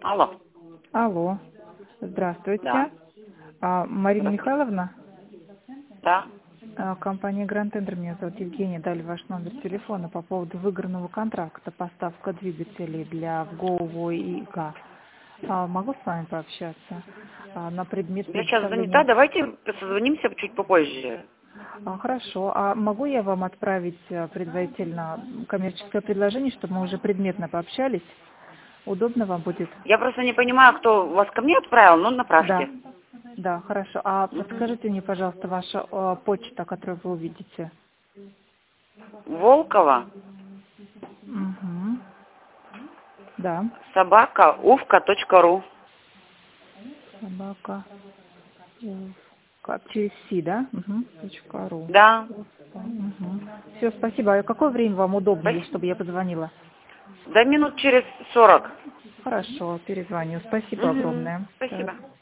Алло. Алло. Здравствуйте. Да. Марина Здравствуйте. Михайловна? Да. Компания Grand Tender, меня зовут Евгения, дали ваш номер телефона по поводу выигранного контракта, поставка двигателей для ВГО и ИК. Могу с вами пообщаться на предмет Я сейчас занята, предоставления? давайте созвонимся чуть попозже. Хорошо. А могу я вам отправить предварительно коммерческое предложение, чтобы мы уже предметно пообщались? Удобно вам будет? Я просто не понимаю, кто вас ко мне отправил, но Да. направьте. Да, хорошо. А Мгм. подскажите мне, пожалуйста, ваша почта, которую вы увидите. Волкова, Угу. Да. собака, uvka.ru. Собака. Через Си, да? Угу. .ру. Да. Угу. Все, спасибо. А какое время вам удобнее, Спасибо. чтобы я позвонила? Да минут через 40. Хорошо, перезвоню. Спасибо Мгм. огромное. Так. Спасибо.